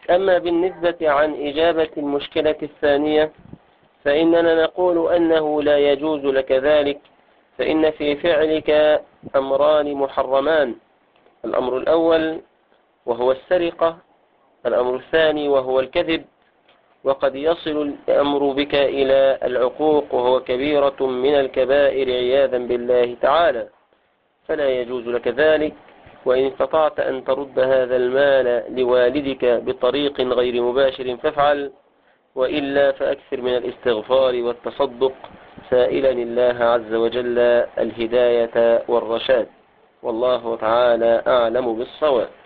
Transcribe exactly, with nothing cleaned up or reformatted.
أما بالنسبة عن إجابة المشكلة الثانية فإننا نقول أنه لا يجوز لك ذلك، فإن في فعلك أمران محرمان: الأمر الأول وهو السرقة، الأمر الثاني وهو الكذب، وقد يصل الأمر بك إلى العقوق وهو كبيرة من الكبائر عياذا بالله تعالى، فلا يجوز لك ذلك. وإن استطعت أن ترد هذا المال لوالدك بطريق غير مباشر فافعل، وإلا فأكثر من الاستغفار والتصدق سائلا الله عز وجل الهداية والرشاد، والله تعالى أعلم بالصواب.